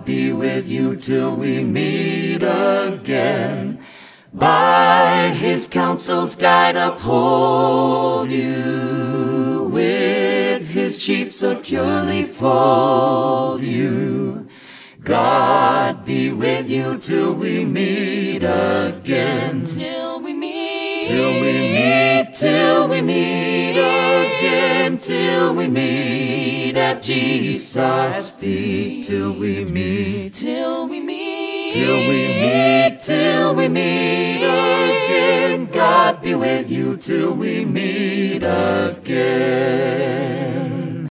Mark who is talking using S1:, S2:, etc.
S1: be with you till we meet again. By his counsel's guide uphold you, with his sheep securely fold you. God be with you till we meet again.
S2: Till we meet.
S1: Till we meet, till we meet again. Till we meet at Jesus' feet. Till we meet.
S2: Till we meet.
S1: Till we meet, till we meet again. God be with you till we meet again.